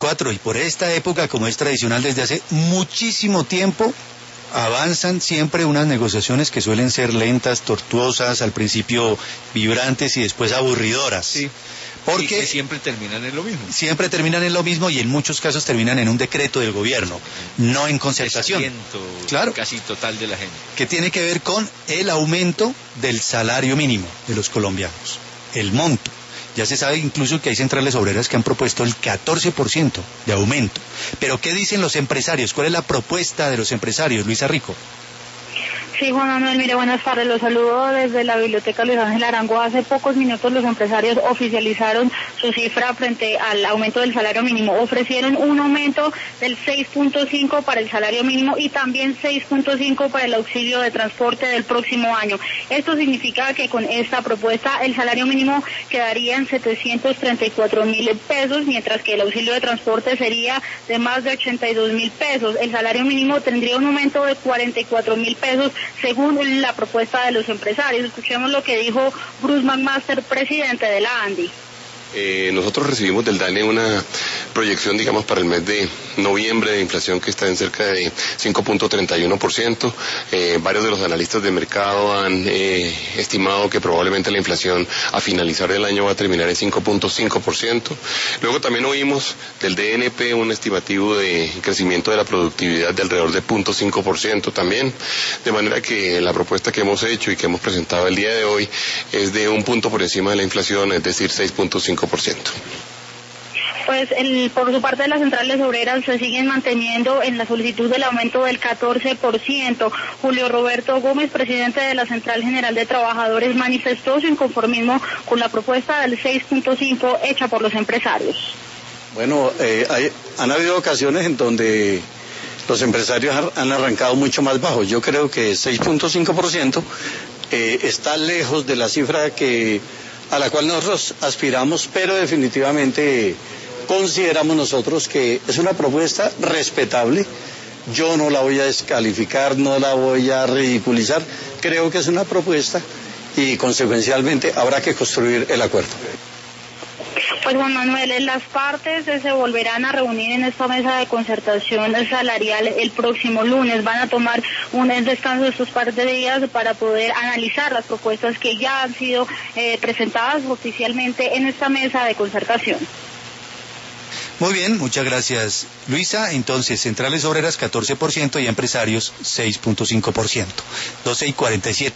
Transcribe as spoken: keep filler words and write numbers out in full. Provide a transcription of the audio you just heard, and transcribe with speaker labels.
Speaker 1: veinticuatro, y por esta época, como es tradicional desde hace muchísimo tiempo, avanzan siempre unas negociaciones que suelen ser lentas, tortuosas, al principio vibrantes y después aburridoras.
Speaker 2: Sí.
Speaker 1: Porque
Speaker 2: y que siempre terminan en lo mismo.
Speaker 1: Siempre terminan en lo mismo y en muchos casos terminan en un decreto del gobierno, no en concertación.
Speaker 2: Claro. Casi total de la gente.
Speaker 1: Que tiene que ver con el aumento del salario mínimo de los colombianos, el monto. Ya se sabe incluso que hay centrales obreras que han propuesto el catorce por ciento de aumento. Pero ¿qué dicen los empresarios? ¿Cuál es la propuesta de los empresarios, Luisa Rico?
Speaker 3: Sí, Juan Manuel, mire, buenas tardes, los saludo desde la Biblioteca Luis Ángel Arango. Hace pocos minutos los empresarios oficializaron su cifra frente al aumento del salario mínimo. Ofrecieron un aumento del seis punto cinco para el salario mínimo y también seis punto cinco para el auxilio de transporte del próximo año. Esto significa que con esta propuesta el salario mínimo quedaría en setecientos treinta y cuatro mil pesos, mientras que el auxilio de transporte sería de más de ochenta y dos mil pesos. El salario mínimo tendría un aumento de cuarenta y cuatro mil pesos, según la propuesta de los empresarios. Escuchemos lo que dijo Bruce McMaster, presidente de la ANDI.
Speaker 4: Eh, nosotros recibimos del DANE una proyección, digamos, para el mes de noviembre de inflación que está en cerca de cinco punto treinta y uno por ciento. Eh, varios de los analistas de mercado han eh, estimado que probablemente la inflación a finalizar el año va a terminar en cinco punto cinco por ciento. Luego también oímos del D N P un estimativo de crecimiento de la productividad de alrededor de cero punto cinco por ciento también. De manera que la propuesta que hemos hecho y que hemos presentado el día de hoy es de un punto por encima de la inflación, es decir, seis punto cinco por ciento.
Speaker 3: Pues el, por su parte las centrales obreras se siguen manteniendo en la solicitud del aumento del catorce por ciento. Julio Roberto Gómez, presidente de la Central General de Trabajadores, manifestó su inconformismo con la propuesta del seis punto cinco hecha por los empresarios.
Speaker 5: Bueno, eh, hay, han habido ocasiones en donde los empresarios han arrancado mucho más bajo. Yo creo que seis punto cinco por ciento eh, está lejos de la cifra que a la cual nosotros aspiramos, pero definitivamente consideramos nosotros que es una propuesta respetable. Yo no la voy a descalificar, no la voy a ridiculizar. Creo que es una propuesta y consecuencialmente habrá que construir el acuerdo.
Speaker 3: Pues Juan Manuel, las partes se volverán a reunir en esta mesa de concertación salarial el próximo lunes. Van a tomar un descanso de estos par de días para poder analizar las propuestas que ya han sido eh, presentadas oficialmente en esta mesa de concertación.
Speaker 1: Muy bien, muchas gracias, Luisa. Entonces, centrales obreras catorce por ciento y empresarios seis punto cinco por ciento. doce y cuarenta y siete.